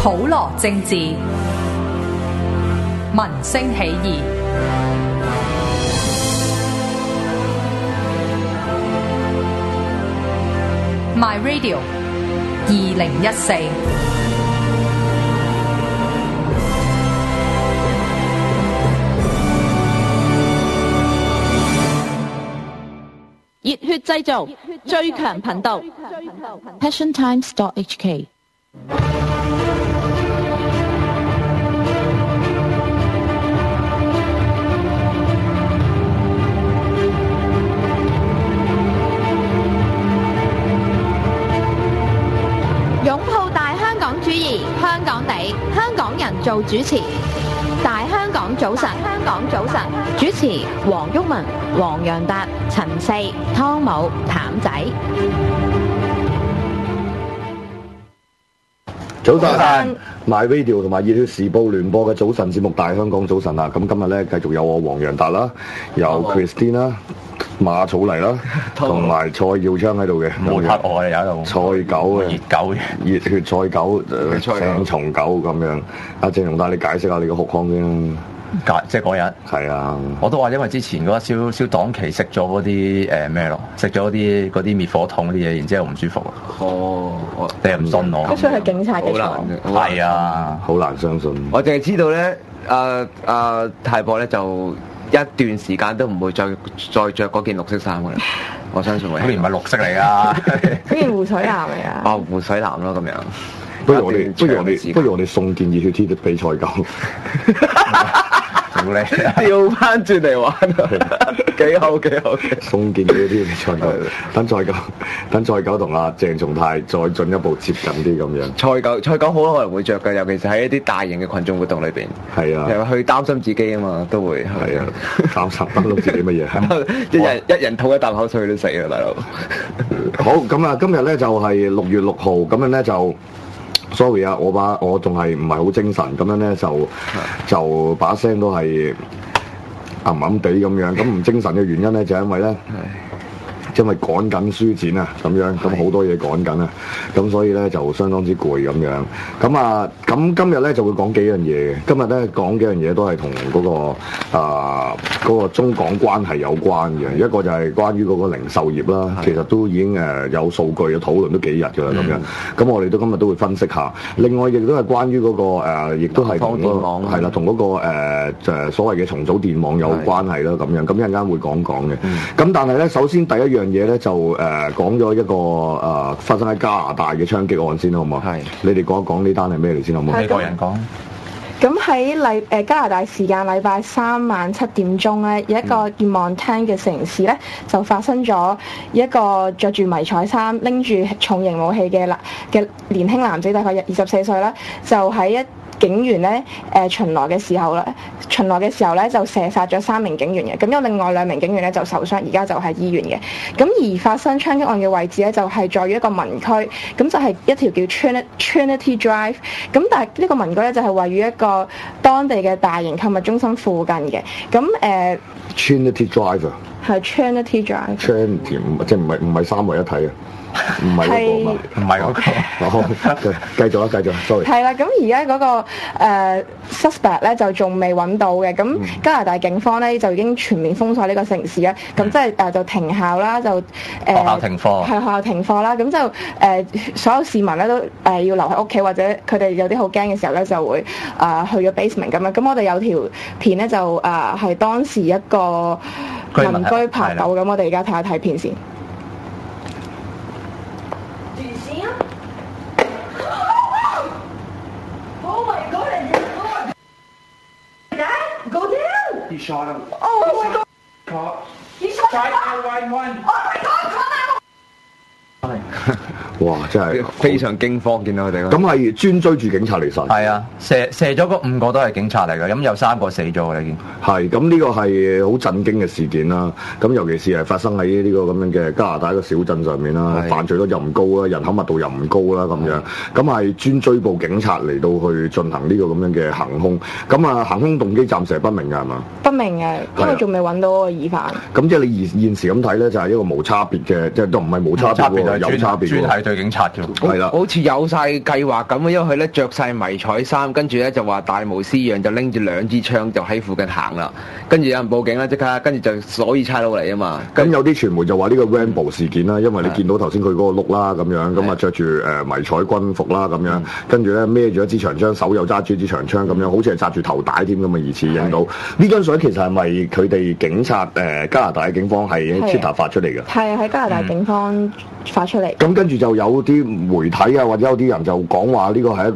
普羅政治，民聲起義。My Radio 2014。 熱血製造，最強頻道 ，passiontimes.hk。擁抱大香港主義，香港地，香港人做主持。大香港早晨，香港早晨，主持黃毓民、黃洋達、陳四、湯姆、譚仔。 早晨，My Radio 同埋熱血時報聯播嘅早晨節目《大香港早晨》啊！咁今日咧繼續有我黃洋達啦，有 Christine 啦。馬草泥啦，同埋蔡耀昌喺度嘅， 冇黑我哋有喺度。 蔡狗嘅熱狗， 熱血蔡狗，鄭松狗咁樣。阿鄭松帶你解釋下你個酷康先啦。 即係嗰日。係啊。我都話因為之前嗰燒檔期食咗嗰啲咩咯，食咗嗰啲滅火筒啲嘢，然之後唔舒服。哦，你又唔信我？ 嗰出係警察嘅錯。 係啊， 好難相信。 我淨係知道咧，太博咧就一段時間都唔會再着嗰件綠色衫噶啦，我相信會。 嗰件唔係綠色嚟噶， 嗰件湖水藍嚟啊！ 哦，湖水藍咯咁樣。 不如我哋送件熱血 T 俾蔡狗。 好叻，調翻轉嚟玩，幾好幾好。 送件熱血 T 俾蔡狗，等蔡狗同阿鄭松泰再進一步接近啲咁樣。 蔡狗好可能會着㗎，尤其是喺一啲大型嘅群眾活動裏邊。係啊，又去擔心自己啊嘛，都會係啊， 擔心自己乜嘢？ 一人吐一啖口水都死啊，大佬。 好，咁啊，今日咧就係6月6號，咁樣咧就。sorry 啊，我仲係唔係好精神，咁樣咧就把聲都係揞揞地咁樣，咁唔精神嘅原因咧就係因為咧。因為趕緊書展啊，咁樣咁好多嘢趕緊啊，咁所以咧就相當之攰咁樣。咁今日咧就會講幾樣嘢嘅。今日咧講幾樣嘢都係同嗰個中港關係有關嘅。一個就係關於嗰個零售業啦，其實都已經有數據嘅討論都幾日㗎啦咁樣。咁我哋今日都會分析下。另外亦都係關於嗰個亦都係同係啦，同嗰個所謂嘅重組電網有關係啦咁樣。咁一陣間會講嘅。咁但係咧，首先第一樣嘢咧就講咗一個發生喺加拿大嘅槍擊案先好唔好？係，你哋講一講呢單係咩嚟先好唔好？ 你個人講。 咁喺加拿大時間禮拜3晚7點鐘咧，有一個叫 Montana 嘅城市咧，就發生咗一個着住迷彩衫、拎住重型武器嘅年輕男子，大概24歲啦，就喺警員咧巡邏嘅時候咧就射殺咗3名警員嘅，咁有另外2名警員咧就受傷，而家就喺醫院嘅。咁而發生槍擊案嘅位置咧就係在於一個民區，咁就係一條叫 Trinity Drive， 咁但係呢個民區咧就係位於一個當地嘅大型購物中心附近嘅。咁 Trinity Drive 啊， 係 Trinity Drive， 即係唔係三位一體啊？唔係嗰個嘛，唔係嗰個。繼續 sorry。係啦， 咁而家嗰個suspect 咧就仲未揾到嘅，咁加拿大警方咧就已經全面封鎖呢個城市咧，咁即係就停校啦，就學校停課， 係學校停課啦，咁就所有市民咧都要留喺屋企，或者佢哋有啲好驚嘅時候咧就會去咗 basement 咁樣。咁我哋有條片咧就係當時一個民居拍到，咁我哋而家睇一睇片先。 He shot him. Oh my God! Cop. He shot Try him! 911. Oh my God! Call 911! 哇！真係非常驚慌，見到佢哋。 咁係專追住警察嚟殺。 係啊，射咗嗰5個都係警察嚟嘅，咁有3個死咗嘅已經。 係，咁呢個係好震驚嘅事件啦。咁尤其是係發生喺呢個咁樣嘅加拿大一個小鎮上面啦，犯罪率又唔高啦，人口密度又唔高啦，咁樣。咁係專追捕警察嚟到去進行呢個咁樣嘅行兇。咁啊，行兇動機暫時係不明㗎，係嘛？ 不明嘅，因為仲未揾到個疑犯。 咁即係你現時咁睇咧，就係一個無差別嘅，即係都唔係無差別喎，有差別喎。 對警察嘅。 係啦， 好似有晒計劃咁啊，因為佢咧着晒迷彩衫，跟住咧就話大模斯樣，就拎住2支槍就喺附近行啦。跟住有人報警啦，即刻跟住就所以差佬嚟啊嘛。 咁有啲傳媒就話呢個 Rambo 事件啦，因為你見到頭先佢嗰個 look 啦咁樣，咁啊着住迷彩軍服啦咁樣，跟住咧孭住一支長槍，手又揸住支長槍咁樣，好似係紮住頭帶添咁啊，疑似影到呢張相其實係咪佢哋警察加拿大嘅警方係喺 Twitter 發出嚟嘅？ 係喺加拿大警方發出嚟。 咁跟住就有啲媒體啊，或者有啲人就講話呢個係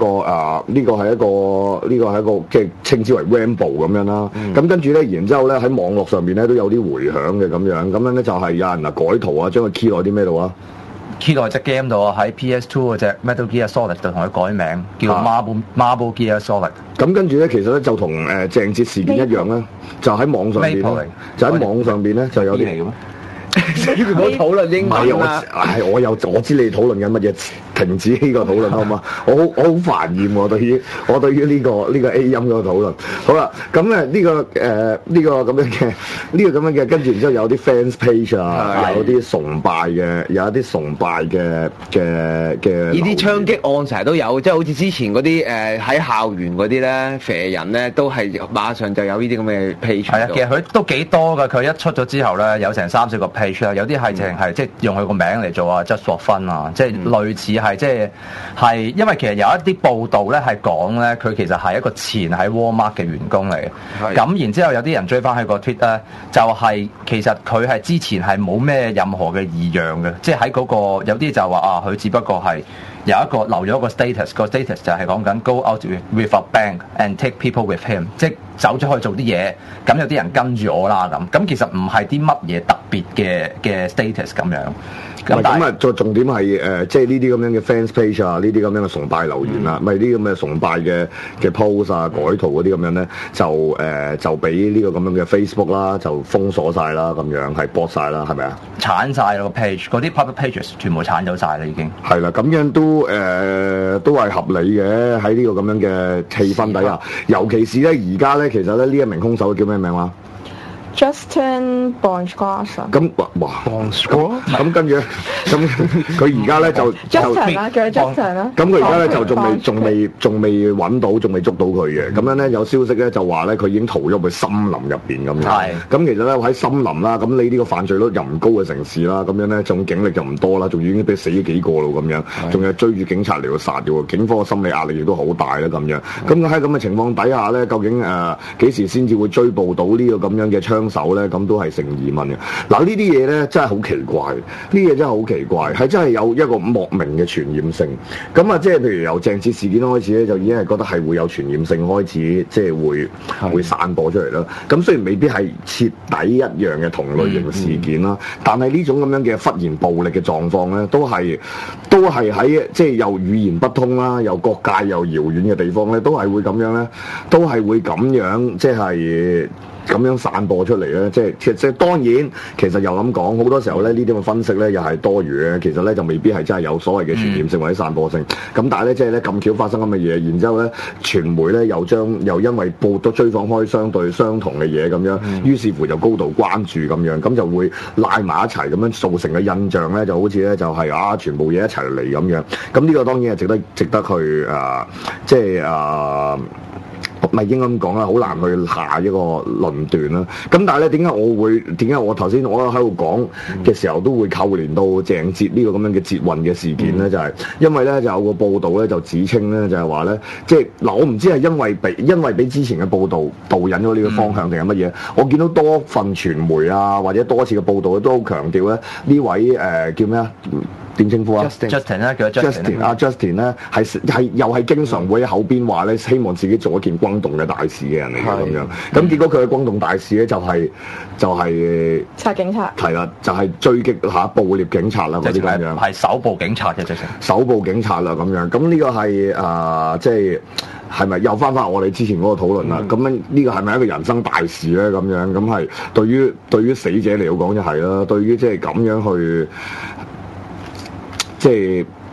一個即係稱之為 Rambo 咁樣啦。咁跟住咧，然之後咧喺網絡上面咧都有啲迴響嘅咁樣咧就係有人改圖啊，將佢 key 落啲咩度啊？ key 落隻 game 度啊，喺 PS2 嗰隻 Metal Gear Solid 就同佢改名，叫 Marble Gear Solid。 咁跟住咧，其實咧就同鄭捷事件一樣啦，就喺網上邊咧，就有啲。 唔好討論英文啦。 我知你討論緊乜嘢，停止呢個討論好嘛？我好煩厭喎，對於呢個 A 音嗰個討論。好啦，咁咧呢個咁樣嘅，跟住然之後有啲 fans page 啊，有啲崇拜嘅， 呢啲槍擊案成日都有，即係好似之前嗰啲喺校園嗰啲咧，肥人咧都係馬上就有呢啲咁嘅 page。 係啊，其實佢都幾多㗎，佢一出咗之後咧，有成3-4個 page 啦，有啲係淨係即係用佢個名嚟做啊 just for fun 啊，即係類似係即係因為其實有一啲報道咧係講咧，佢其實係一個前喺 Walmart 嘅員工嚟嘅。咁然之後有啲人追翻去個 tweet 咧，就係其實佢係之前係冇咩任何嘅異樣嘅，即係喺嗰個有啲就話啊，佢只不過係有一個留咗一個 status，個 status 就係講緊 go out with a bang and take people with him， 即係走咗去做啲嘢，咁有啲人跟住我啦咁其實唔係啲乜嘢特別嘅 status 咁樣。 咁啊，再重點係即係呢啲咁樣嘅 fans page 啊，呢啲咁樣嘅崇拜留言啊，咪呢啲咁嘅崇拜嘅 post 啊、改圖嗰啲咁樣咧，就俾呢個咁樣嘅 Facebook 啦，就封鎖晒啦，咁樣係 block 晒啦，係咪啊？鏟晒個 page， 嗰啲 public pages 全部鏟走晒啦，已經。 係啦，咁樣都係合理嘅，喺呢個咁樣嘅氣氛底下，尤其是咧而家咧，其實咧呢一名兇手叫咩名話 ？Justin Bonsgras。 咁咁跟住咧，咁佢而家咧就 Justin 啦，叫佢 Justin 啦。 咁佢而家咧就仲未揾到，仲未捉到佢嘅。咁樣咧有消息咧就話咧佢已經逃咗去森林入邊咁樣。係。咁其實咧喺森林啦，咁你呢個犯罪率又唔高嘅城市啦，咁樣咧仲警力就唔多啦，仲已經俾死咗幾個咯咁樣，仲係追住警察嚟到殺嘅喎。警方嘅心理壓力亦都好大啦咁樣。咁喺咁嘅情況底下咧，究竟幾時先至會追捕到呢個咁樣嘅槍手咧？咁都係成疑問嘅。嗱，呢啲嘢咧真係好奇怪，呢啲嘢真係好奇怪，係真係有一個莫名嘅傳染性。咁啊，即係譬如由鄭捷事件開始咧，就已經係覺得係會有傳染性開始，即係會散播出嚟啦。咁雖然未必係徹底一樣嘅同類型事件啦，但係呢種咁樣嘅忽然暴力嘅狀況咧，都係喺即係又語言不通啦，又各界又遙遠嘅地方咧，都係會咁樣咧，都係會咁樣即係。咁樣散播出嚟咧，即係當然，其實又咁講，好多時候咧呢啲咁嘅分析咧又係多餘嘅，其實咧就未必係真係有所謂嘅傳染性或者散播性。咁但係咧即係咧咁巧發生咁嘅嘢，然之後咧傳媒咧又因為報都追訪開相對相同嘅嘢咁樣，於是乎就高度關注咁樣，咁就會拉埋一齊咁樣造成嘅印象咧，就好似咧就係全部嘢一齊嚟咁樣。咁呢個當然係值得去即係咪應該咁講啦？好難去下一個論斷啦。咁但係咧，點解我頭先我喺度講嘅時候都會扣連到鄭捷呢個咁樣嘅捷運嘅事件咧？就係因為咧就有個報道咧就指稱咧就係話咧，即係嗱我唔知係因為俾之前嘅報道導引咗呢個方向定係乜嘢？我見到多份傳媒啊或者多次嘅報道都好強調咧呢位叫咩啊？點稱呼啊 ？Justin 咧，叫 Justin 咧，係又係經常會喺口邊話咧，希望自己做一件轟動嘅大事嘅人嚟嘅咁樣。咁結果佢嘅轟動大事咧就係殺警察。 係啦，就係追擊下捕獵警察啦嗰啲咁樣。 係手部警察嘅直情。 手部警察啦咁樣。咁呢個係即係。係咪又翻我哋之前嗰個討論啦？咁樣呢個係咪一個人生大事咧？咁樣咁係對於死者嚟講就係啦，對於即係咁樣去即係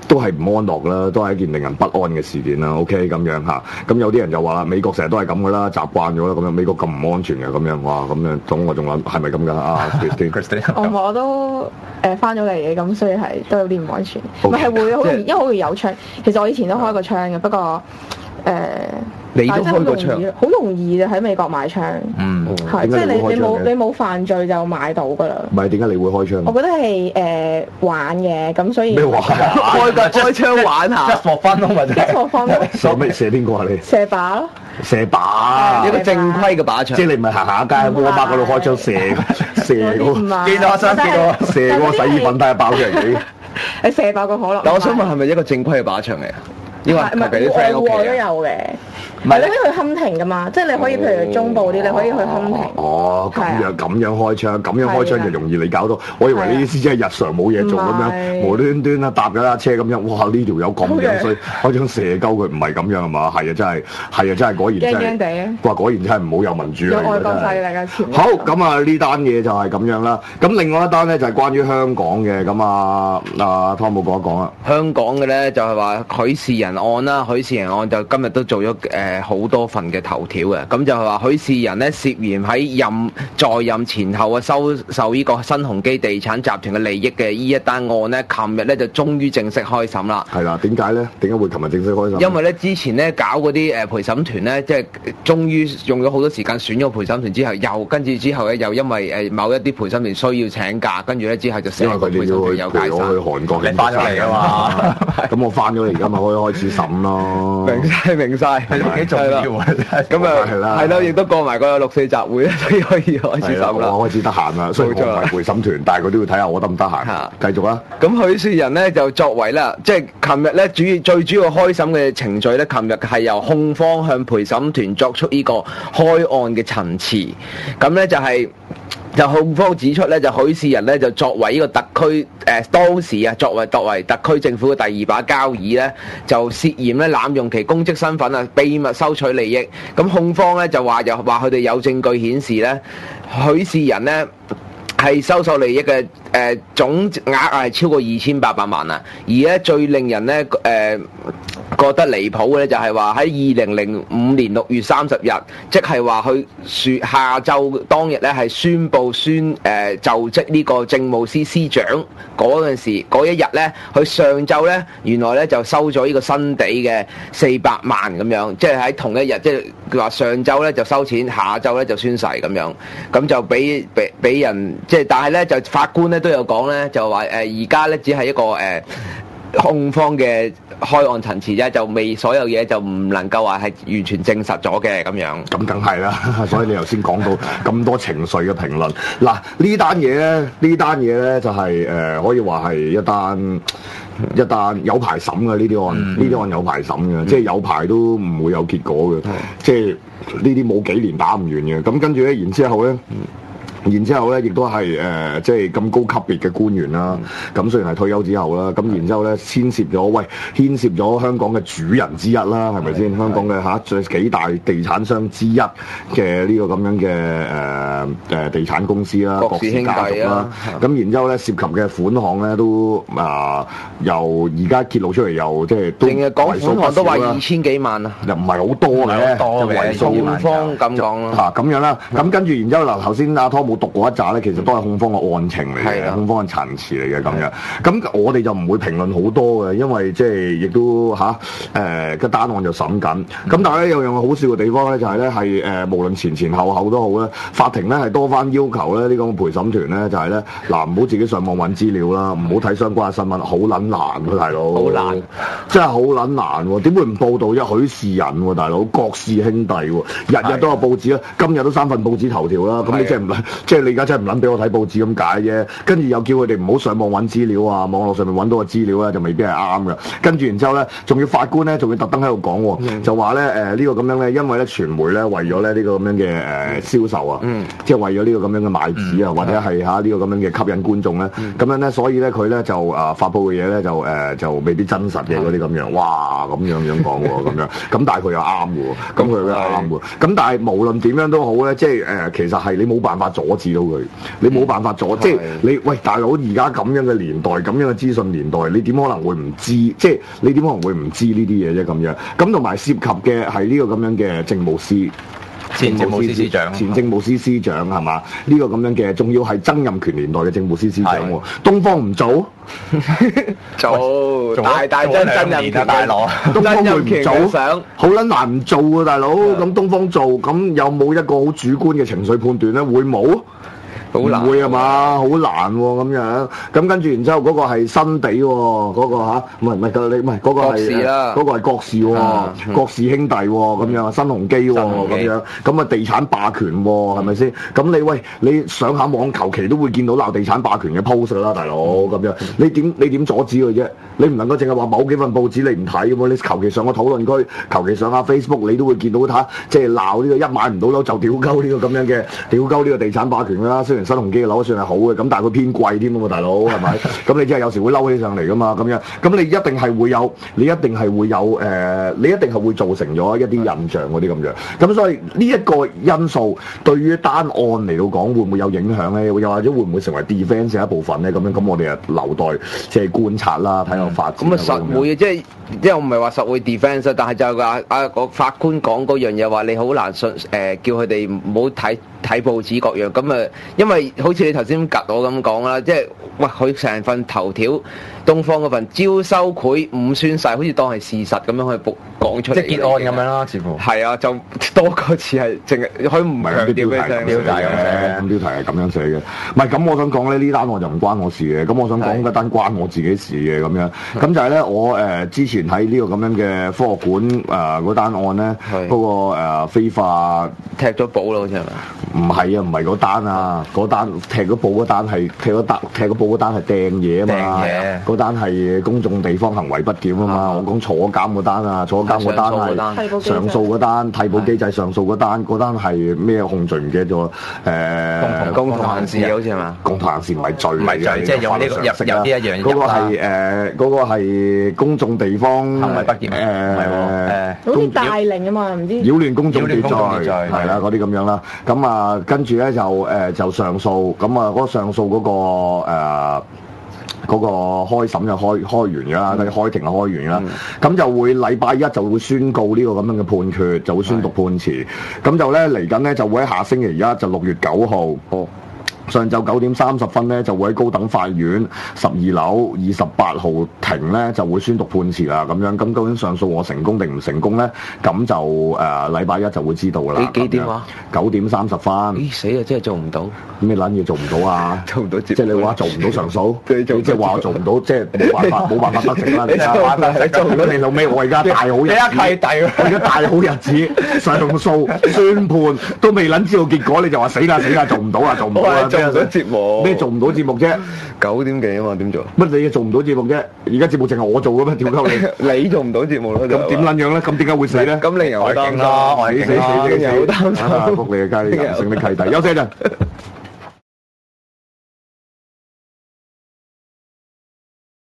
都係唔安樂啦，都係一件令人不安嘅事件啦。OK 咁樣嚇，咁有啲人就話啦，美國成日都係咁噶啦，習慣咗啦，咁樣美國咁唔安全嘅咁樣，哇咁樣，咁我仲諗係咪咁噶啊 Christine 我都翻咗嚟嘅，咁所以係都有啲唔安全。唔 Okay 係會好容易，因為好容易有槍。其實我以前都開過槍嘅，不過你都開過槍？ 好容易嘅喺美國買槍。係即係你冇犯罪就買到㗎啦。 唔係點解你會開槍？ 我覺得係玩嘅，咁所以咩玩？ 開槍玩下， 一貨分咯，或者一個方面射咩射邊個啊你？ 射靶咯。 射靶， 有個正規嘅靶場， 即係你唔係行下街喺沃爾瑪嗰度開槍射嗰唔係見到我想見到射嗰個洗衣粉袋爆出嚟幾？ 你射爆個可樂。 但我想問係咪一個正規嘅靶場嚟啊？因為唔係俾啲 friend 屋戶外都企啊。 有嘅。唔係你可以去堪停噶嘛，即係你可以譬如中部啲，你可以去堪停。 哦，咁樣開槍，咁樣開槍就容易你搞到。我以為你意思即係日常冇嘢做咁樣，無端端啊搭咗架車咁樣，哇！呢條友咁樣衰，開槍射鳩佢，唔係咁樣係嘛？係啊，真係果然真係。 驚驚地。 哇！果然真係唔好有民主。 有外國勢力嘅潛。 好，咁啊呢單嘢就係咁樣啦。咁另外一單咧就係關於香港嘅，咁啊湯姆講一講啊。 香港嘅咧就係話許仕仁案啦，許仕仁案就今日都做咗好多份嘅頭條嘅，咁就係話許仕仁咧涉嫌喺在任前後啊收受呢個新鴻基地產集團嘅利益嘅呢一單案咧，琴日咧就終於正式開審啦。 係啦，點解咧？點解會琴日正式開審？ 因為咧之前咧搞嗰啲陪審團咧，即係終於用咗好多時間選咗陪審團之後，又跟住之後咧又因為某一啲陪審團需要請假，跟住咧之後就成個陪審團有解散。 因為佢哋要去韓國， 你翻咗嚟啊嘛？ 咁我翻咗嚟，而家咪可以開始審咯。 明晒， 幾重要啊！ 咁啊，係啦，亦都過埋個6、4集會咧，所以可以開始審啦。 我開始得閒啦，雖然我唔係陪審團，但係佢都要睇下我得唔得閒。繼續啦。 咁許仕仁咧就作為啦，即係琴日咧最主要開審嘅程序咧，琴日係由控方向陪審團作出呢個開案嘅陳詞，咁咧就控方指出咧，就許仕仁咧就作為呢個特區當時啊，作為特區政府嘅第二把交椅咧，就涉嫌咧濫用其公職身份啊，秘密收取利益。咁控方咧就話佢哋有證據顯示咧，許仕仁咧係收受利益嘅總額係超過2800萬啊！而咧最令人咧覺得離譜嘅咧就係話喺2005年6月30日，即係話佢下晝當日咧係宣布就職呢個政務司司長嗰陣時，嗰一日咧，佢上晝咧原來咧就收咗呢個新地嘅400萬咁樣，即係喺同一日，即係佢話上晝咧就收錢，下晝咧就宣誓咁樣，咁就俾人即係，但係咧就法官咧都有講咧，就話而家咧只係一個控方嘅開案陳詞啫，就未所有嘢就唔能夠話係完全證實咗嘅咁樣。 咁梗係啦，所以你頭先講到咁多情緒嘅評論，嗱呢單嘢咧就係可以話係一單有排審嘅呢啲案，呢啲案有排審嘅，即係有排都唔會有結果嘅，即係呢啲冇幾年打唔完嘅。咁跟住咧，然之後咧，亦都係即係咁高級別嘅官員啦。咁雖然係退休之後啦，咁然之後咧牽涉咗香港嘅主人之一啦，係咪先？香港嘅最幾大地產商之一嘅呢個咁樣嘅地產公司啦，郭氏家族啦。咁然之後咧涉及嘅款項咧都由而家揭露出嚟，又即係都淨係講款項都話2000幾萬啊， 又唔係好多嘅，為數控方咁講啦。 咁樣啦，咁跟住然之後嗱，頭先阿湯姆讀過一紮咧，其實都係控方嘅案情嚟嘅，控方嘅陳詞嚟嘅咁樣。咁我哋就唔會評論好多嘅，因為即係亦都個單案就審緊。咁但係咧有樣好笑嘅地方咧，就係咧係無論前後都好咧，法庭咧係多番要求咧呢個陪審團咧就係咧嗱，唔好自己上網揾資料啦，唔好睇相關嘅新聞，好撚難喎大佬， 好難， 真係好撚難喎，點會唔報導啫？許仕仁喎大佬，郭氏兄弟喎，日日都有報紙啦，今日都3份報紙頭條啦，咁你真係唔撚，即係你而家真係唔撚俾我睇報紙咁解啫，跟住又叫佢哋唔好上網揾資料啊，網絡上面揾到嘅資料咧就未必係啱嘅，跟住然之後咧，仲要法官咧仲要特登喺度講喎，就話咧呢個咁樣咧，因為咧傳媒咧為咗咧呢個咁樣嘅銷售啊，即係為咗呢個咁樣嘅賣紙啊，或者係呢個咁樣嘅吸引觀眾咧，咁樣咧，所以咧佢咧就發佈嘅嘢咧就未必真實嘅嗰啲咁樣，哇咁樣講喎，咁樣，咁但係佢又啱喎，咁佢又啱喎，咁但係無論點樣都好咧，即係其實係你冇辦法阻阻止到佢，你冇辦法阻，即係你喂大佬而家咁樣嘅年代，咁樣嘅資訊年代，你點可能會唔知？即係你點可能會唔知呢啲嘢啫咁樣？咁同埋涉及嘅係呢個咁樣嘅政務司。 前政務司司長， 前政務司司長係嘛？呢個咁樣嘅，仲要係曾蔭權年代嘅政務司司長喎。東方唔做， 做大真曾蔭權大佬， 東方會唔做？ 想好撚難唔做啊，大佬。咁東方做，咁有冇一個好主觀嘅情緒判斷咧？會冇？ 好難唔會啊嘛，好難喎咁樣。咁跟住然之後嗰個係新地喎，嗰個嚇，唔係嗰個係嗰個係郭氏喎，郭氏兄弟喎咁樣，新鴻基喎咁樣。咁啊地產霸權喎，係咪先？咁你上下網求其都會見到鬧地產霸權嘅 post 啦，大佬咁樣。你點阻止佢啫？你唔能夠淨係話某幾份報紙你唔睇喎，你求其上個討論區，求其上下 Facebook 你都會見到佢即係鬧呢個一買唔到樓就屌鳩呢個咁樣嘅屌鳩呢個地產霸權啦。雖然新鴻基嘅樓算係好嘅，咁但係佢偏貴添啊嘛，大佬係咪？咁你真係有時會嬲起上嚟噶嘛，咁樣。咁你一定係會有，你一定係會造成咗一啲印象嗰啲咁樣。咁所以呢一個因素對於單案嚟到講會唔會有影響咧？又或者會唔會成為 defence 嘅一部分咧？咁樣咁我哋啊留待即係觀察啦，睇下發展。 咁啊實會，即係我唔係話實會 defence，但係就係話個法官講嗰樣嘢話你好難信叫佢哋唔好睇報紙各樣咁啊，因為好似你頭先夾我咁講啦，即係喂佢成份頭條東方嗰份招收賄誤宣誓，好似當係事實咁樣去講出嚟， 即係結案咁樣啦，似乎係啊，就多個字係淨係佢唔係強調俾你聽， 標題係咁樣寫嘅。唔係咁，我想講咧呢單案就唔關我事嘅。咁我想講一單關我自己事嘅咁樣。咁就係咧，我之前喺呢個咁樣嘅科學館嗰單案咧，嗰個非法踢咗保咯，好似係咪？ 唔係啊，唔係嗰單啊，嗰單踢咗保嗰單係踢咗保嗰單係掟嘢啊嘛，嗰單係公眾地方行為不檢啊嘛。我講坐監嗰單啊，坐監嗰單係上訴嗰單，替補機制上訴嗰單，嗰單係咩控罪唔記得咗？ 共同行事好似係嘛？ 共同行事唔係罪， 唔係罪，即係用呢個有啲一樣。 嗰個係公眾地方行為不檢好似大齡啊嘛，唔知擾亂公眾秩序係啦，嗰啲咁樣啦。咁啊，跟住咧就上訴，咁啊嗰個上訴嗰個開審就開完㗎啦，開庭就開完㗎啦。咁就會禮拜一就會宣告呢個咁樣嘅判決，就會宣讀判詞。咁就咧嚟緊咧就會喺下星期一就6月9號。上晝9點30分咧，就會喺高等法院12樓28號庭咧，就會宣讀判詞啦。咁樣咁究竟上訴我成功定唔成功咧？咁就禮拜一就會知道㗎啦。 幾點啊 ？9點30分。 咦死啊！真係做唔到。 咩撚嘢做唔到啊？ 做唔到即係你話做唔到上訴？你即係話我做唔到，即係冇辦法得逞啦！你做唔到你老尾，我而家大好日子，我而家大好日子上訴宣判都未撚知道結果，你就話死啦做唔到啊，做唔到啊！ 做唔到節目咩做唔到節目啫 ？9點幾啊嘛，點做？ 乜你做唔到節目啫？而家節目淨係我做嘅咩？屌鳩你！ 你做唔到節目咯？ 咁點撚樣咧？咁點解會死咧？ 咁你又我係勁啦，我係勁啦， 死！福你嘅街，人性的契弟，休息陣。